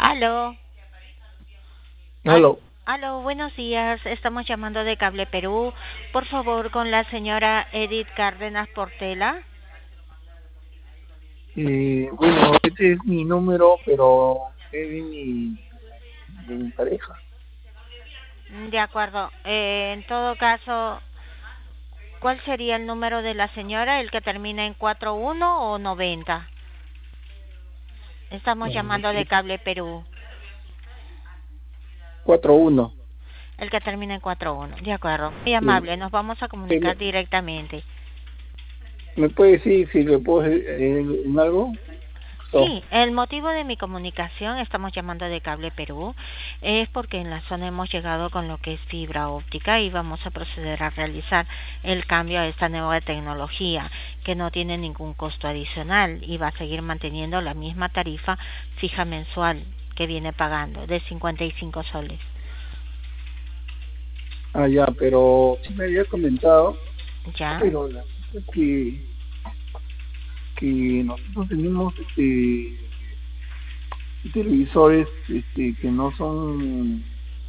Aló, aló, Aló. aló, buenos días. Estamos llamando de Cable Perú. Por favor, con la señora Edith Cárdenas Portela. Bueno, este es mi número, pero es de mi pareja. De acuerdo. En todo caso, ¿cuál sería el número de la señora? ¿El que termina en 41 o 90? Estamos No llamando de sé, Cable Perú. 41. El que termina en 41. De acuerdo. Muy Eh, amable. Nos vamos a ¿Me, comunicar directamente. me puede decir si le puedo en algo? So, Sí, el motivo de mi comunicación, estamos llamando de Cable Perú, es porque en la zona hemos llegado con lo que es fibra óptica y vamos a proceder a realizar el cambio a esta nueva tecnología que no tiene ningún costo adicional y va a seguir manteniendo la misma tarifa fija mensual que viene pagando de 55 soles. ya, pero sí me había comentado, ¿Ya? pero la cosa es que nosotros tenemos televisores que no son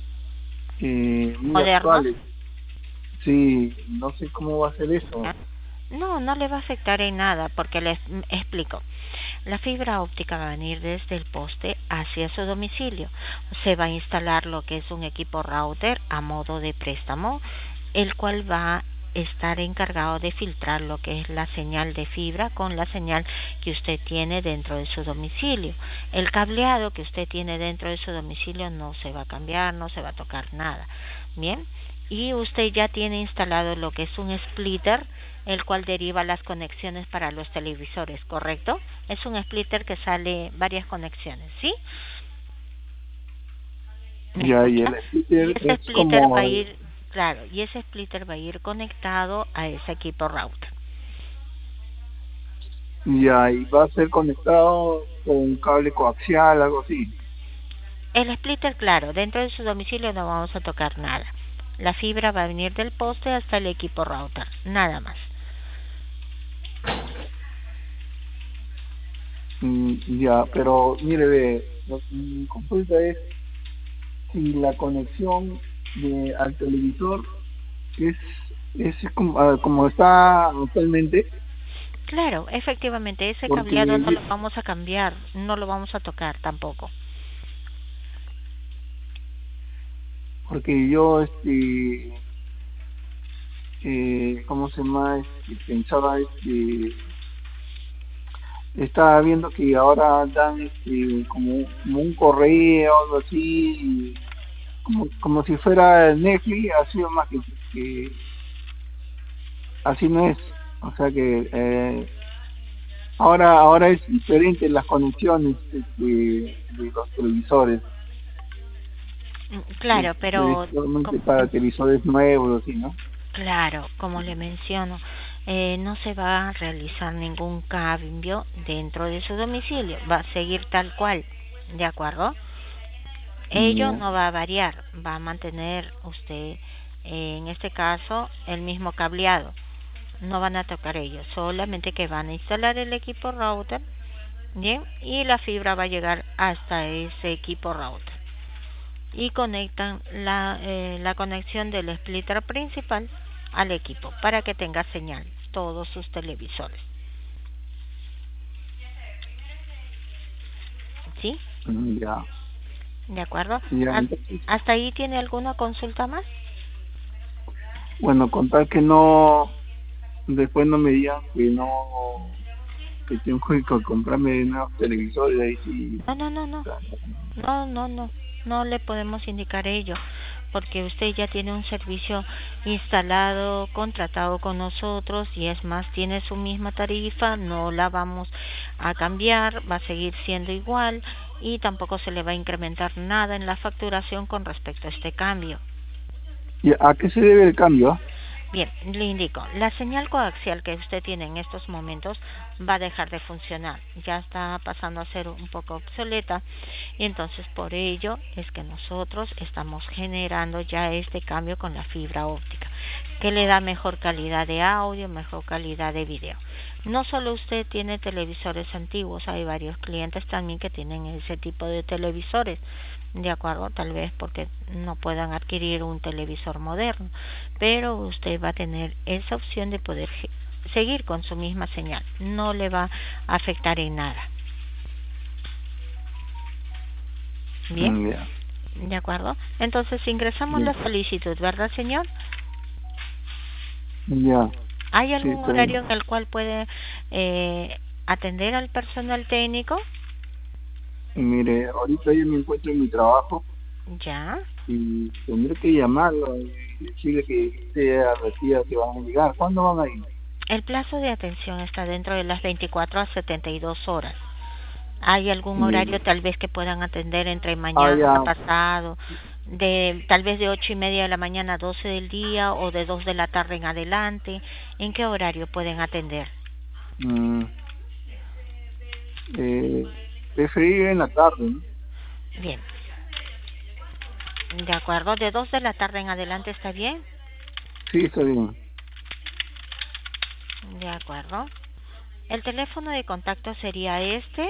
muy ¿Modernos? actuales. Sí, no sé cómo va a ser eso. ¿Ya? No, no le va a afectar en nada porque les explico. La fibra óptica va a venir desde el poste hacia su domicilio. Se va a instalar lo que es un equipo router a modo de préstamo, el cual va a estar encargado de filtrar lo que es la señal de fibra con la señal que usted tiene dentro de su domicilio. El cableado que usted tiene dentro de su domicilio no se va a cambiar, no se va a tocar nada. Bien, y usted ya tiene instalado lo que es un splitter, el cual deriva las conexiones para los televisores, ¿correcto? Es un splitter que sale varias conexiones, ¿sí? ¿Me Ya, y escucha? el Y speaker ese es splitter va como a ir, claro, y ese splitter va a ir conectado a ese equipo router. Ya, y va a ser conectado con un cable coaxial, algo así. El splitter, claro, dentro de su domicilio no vamos a tocar nada. La fibra va a venir del poste hasta el equipo router, nada más. Ya, pero mire, ve, mi consulta es si la conexión al televisor es, es como está actualmente, Claro, efectivamente, ese cableado porque, no lo vamos a cambiar, no lo vamos a tocar tampoco. porque yo, ¿cómo se llama? Pensaba, estaba viendo que ahora dan como un correo, algo así, como si fuera Netflix, así más que así no es. O sea que ahora es diferente las conexiones de los televisores. Claro, Es pero solamente para televisores nuevos, así, ¿no? claro, como le menciono, no se va a realizar ningún cambio dentro de su domicilio, va a seguir tal cual, ¿de acuerdo? Ello Ya, no va a variar, va a mantener usted, en este caso, el mismo cableado. No van a tocar ellos, solamente que van a instalar el equipo router, ¿bien? Y la fibra va a llegar hasta ese equipo router. Y conectan la conexión del splitter principal al equipo para que tenga señal todos sus televisores. ¿Sí? ya, ¿De acuerdo? ya. Entonces, ¿Hasta ahí tiene alguna consulta más? bueno, contar que no, después no me digan que no, que tengo que comprarme nuevos televisores, ahí sí. No, no, no, no. No, no, no. No le podemos indicar ello, porque usted ya tiene un servicio instalado, contratado con nosotros y es más, tiene su misma tarifa, no la vamos a cambiar, va a seguir siendo igual y tampoco se le va a incrementar nada en la facturación con respecto a este cambio. ¿Y a qué se debe el cambio? Bien, le indico, la señal coaxial que usted tiene en estos momentos va a dejar de funcionar, ya está pasando a ser un poco obsoleta y entonces por ello es que nosotros estamos generando ya este cambio con la fibra óptica. que le da mejor calidad de audio, mejor calidad de video. No solo usted tiene televisores antiguos, hay varios clientes también que tienen ese tipo de televisores, de acuerdo, tal vez porque no puedan adquirir un televisor moderno, pero usted va a tener esa opción de poder seguir con su misma señal, no le va a afectar en nada. Bien, Ya. de acuerdo. Entonces ingresamos la solicitud, ¿verdad, señor? Ya. ¿Hay Sí, algún está horario bien. en el cual puede atender al personal técnico? Mire, ahorita yo me encuentro en mi trabajo Ya. y tendré que llamarlo y decirle que esté advertida que van a llegar. ¿Cuándo van a ir? El plazo de atención está dentro de las 24 a 72 horas. ¿Hay algún Y, horario tal vez que puedan atender entre mañana, ya. pasado, de tal vez de 8:30 de la mañana a 12 del día o de 2 de la tarde en adelante? ¿En qué horario pueden atender? mm, eh, Preferir en la tarde, ¿no? Bien, de acuerdo, de 2 de la tarde en adelante está bien. Sí, está bien. De acuerdo. El teléfono de contacto sería este.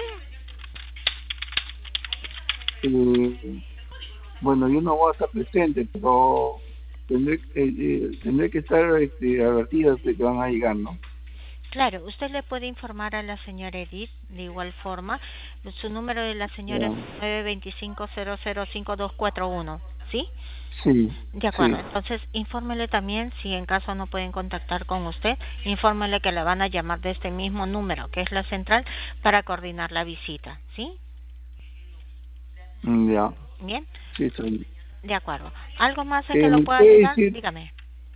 Eh, bueno, yo no voy a estar presente, pero tendré que estar advertido de que van a llegar, ¿no? Claro, usted le puede informar a la señora Edith de igual forma. Su número de la señora es Ya. 925-005241, ¿sí? Sí, De acuerdo, sí, entonces infórmele también si en caso no pueden contactar con usted, infórmele que le van a llamar de este mismo número, que es la central, para coordinar la visita, ¿sí? ya, Bien, sí, está bien. de acuerdo. ¿Algo más en que lo ¿Me pueda puede ayudar? decir, Dígame.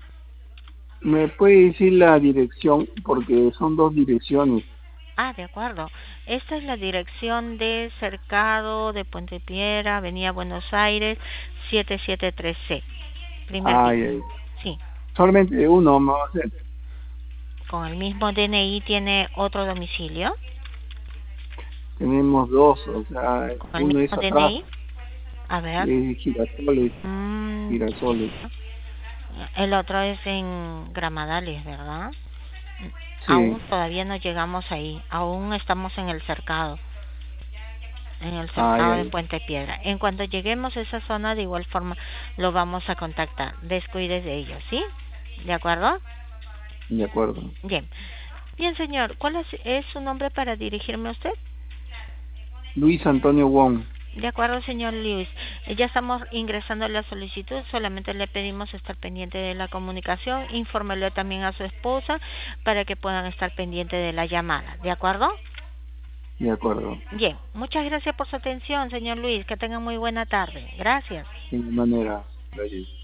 la dirección? Porque son dos direcciones. Ah, de acuerdo. Esta es la dirección de Cercado de Puente Piedra, Avenida Buenos Aires, 773C, primer piso. Ay, ay. Sí, Solamente uno me va a hacer. con el mismo DNI tiene otro domicilio. Tenemos dos, o sea, Con el uno es mismo atrás, DNI. A ver. es Girasoles, Mm, Girasoles. el otro es en Gramadales, ¿verdad? Aún Sí, todavía no llegamos ahí. Aún estamos en el cercado. En el ay, cercado de ay, Puente Piedra. En cuanto lleguemos a esa zona, de igual forma lo vamos a contactar. Descuides de ellos, ¿sí? ¿De acuerdo? de acuerdo. Bien. Bien, señor. ¿Cuál es su nombre para dirigirme a usted? Luis Antonio Wong, De acuerdo, señor Lewis. Ya estamos ingresando la solicitud. Solamente le pedimos estar pendiente de la comunicación. Infórmele también a su esposa para que puedan estar pendiente de la llamada. ¿De acuerdo? de acuerdo. Bien. Muchas gracias por su atención, señor Luis. Que tenga muy buena tarde. Gracias. De manera, gracias.